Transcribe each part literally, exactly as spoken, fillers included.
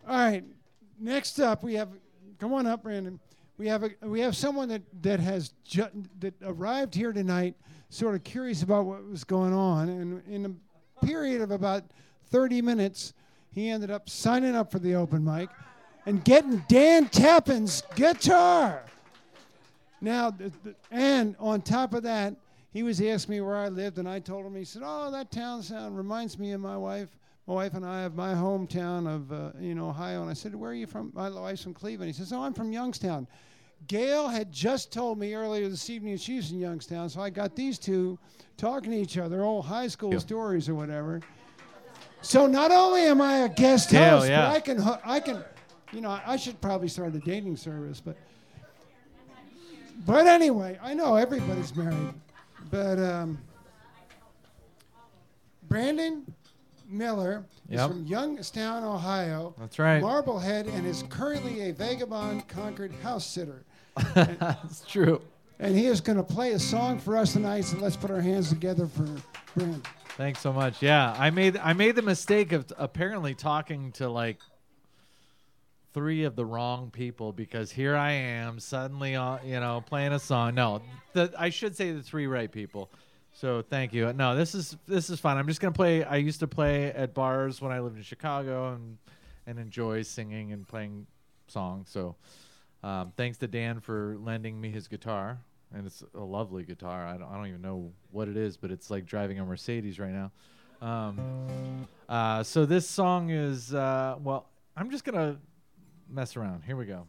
All right. Next up, we have. Come on up, Brandon. We have a we have someone that that has ju- that arrived here tonight, sort of curious about what was going on, and in a period of about thirty minutes, he ended up signing up for the open mic, and getting Dan Tappan's guitar. Now, th- th- and on top of that, he was asking me where I lived, and I told him. He said, "Oh, that town sound reminds me of my wife." My wife and I have my hometown of, uh, you know, Ohio. And I said, "Where are you from?" My wife's from Cleveland. He says, "Oh, I'm from Youngstown." Gail had just told me earlier this evening she's in Youngstown, so I got these two talking to each other, old high school Yep. stories or whatever. So not only am I a guest Gail, host, yeah. but I can, ho- I can, you know, I should probably start a dating service, but, but anyway, I know everybody's married, but um, Brandon Miller is Yep. from Youngstown, Ohio. That's right. Marblehead, and is currently a Vagabond Concord house sitter. That's true. And he is going to play a song for us tonight, so let's put our hands together for Brandon. Thanks so much. Yeah, I made I made the mistake of t- apparently talking to like three of the wrong people, because here I am suddenly, uh, you know, playing a song. No, the, I should say the three right people. So thank you. No, this is this is fun. I'm just gonna play. I used to play at bars when I lived in Chicago, and and enjoy singing and playing songs. So um, thanks to Dan for lending me his guitar, and it's a lovely guitar. I don't, I don't even know what it is, but it's like driving a Mercedes right now. Um, uh, so this song is uh, well. I'm just gonna mess around. Here we go.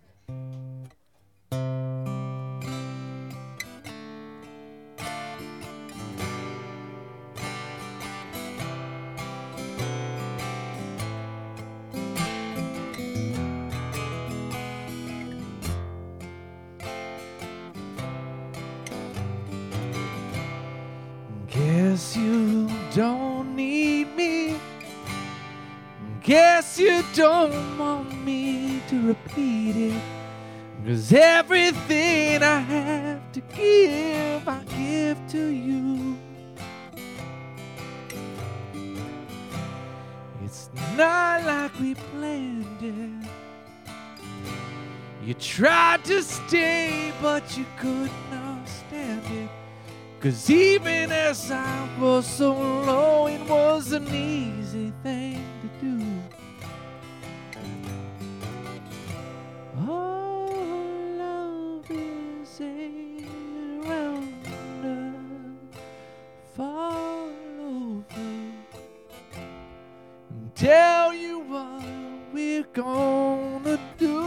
Guess you don't need me. Guess you don't want me to repeat it. 'Cause everything I have to give, I give to you. It's not like we planned it. You tried to stay, but you could not stand it. 'Cause even as I was so low, it was an easy thing to do. Oh, love is a rounder, fall over, and tell you what we're gonna do.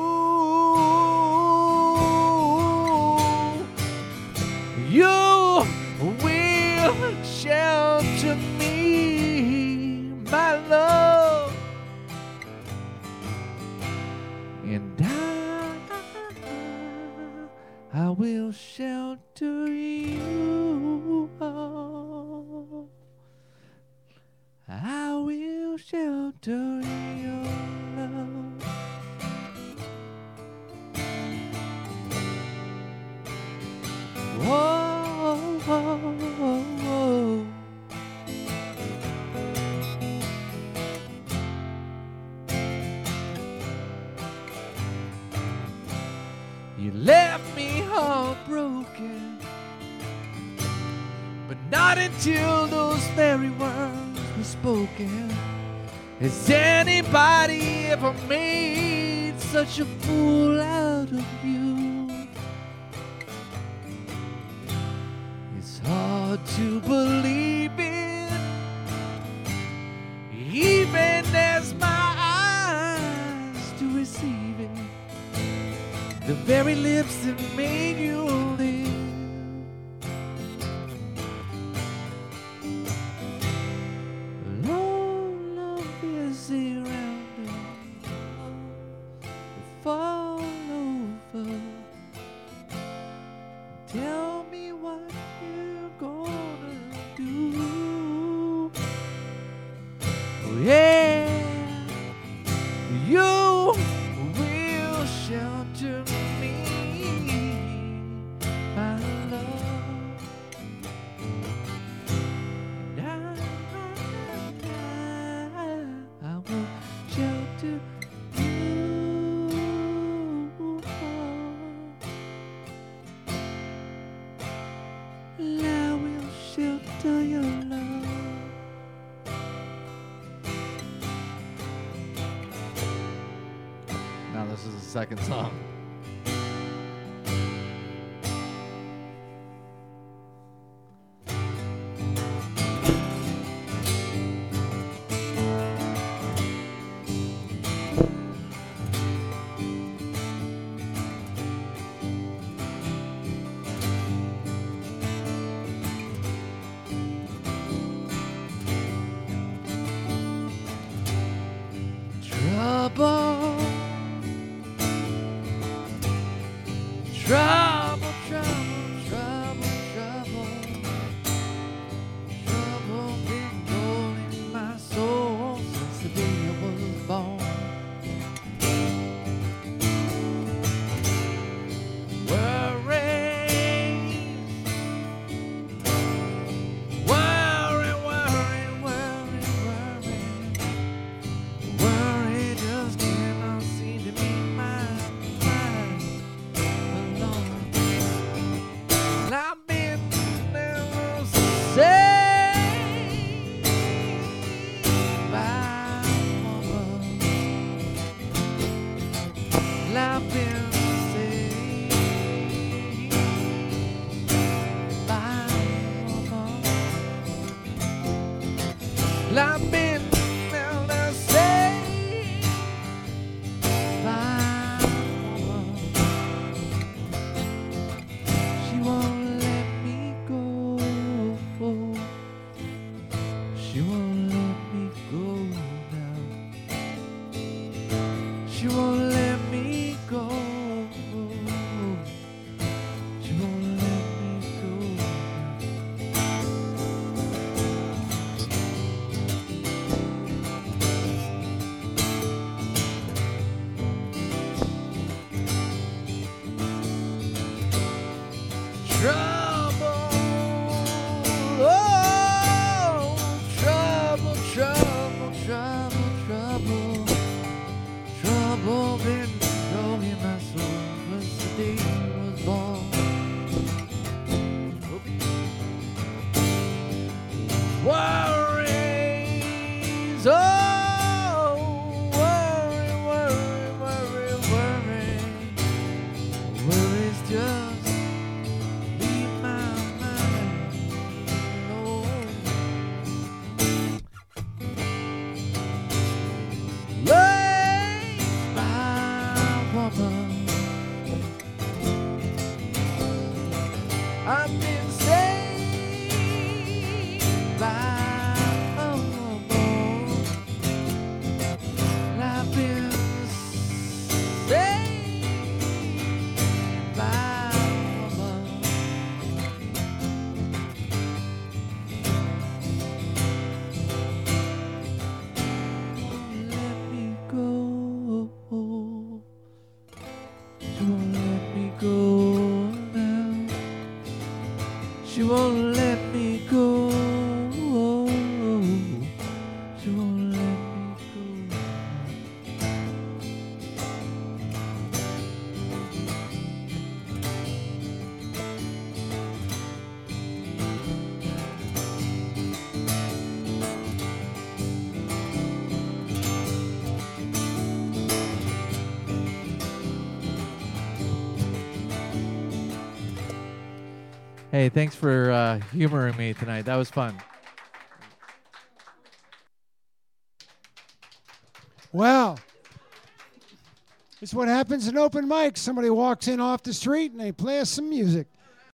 You will shelter me, my love, and I, I will shelter you. I will shelter your love. Whoa, whoa, whoa, whoa. You left me heartbroken, but not until those very words were spoken. Has anybody ever made such a fool out of you? It's hard to believe it, even as my eyes to receive it. The very lips that made you live. Lord, love is around us, fall over. Tell me what you're gonna do. Oh, yeah, you will shelter me. This is the second song. Trouble, trouble, trouble, trouble, trouble, trouble been growing in my soul since the day I was born. Worry, worry, worry, worry, worry. Worry just cannot seem to be my mind alone. And I've been never saved by woman. And I've been saved by woman. And I've been never saved by woman. She won't let me go. She won't let me go now. She won't let me go. She won't let me go. Trouble, oh, trouble, trouble, trouble, trouble, trouble been growing my soul since the day I was born. Worries, oh, worry, worry, worry, worry, worries just leave my mind alone. Raised by woman, I've been saved by a woman. And I've been saved by a woman. Let me go. She won't let me go now. She won't let me go. She won't let me go. Hey, thanks for uh, humoring me tonight. That was fun. Wow. It's what happens in open mics. Somebody walks in off the street and they play us some music.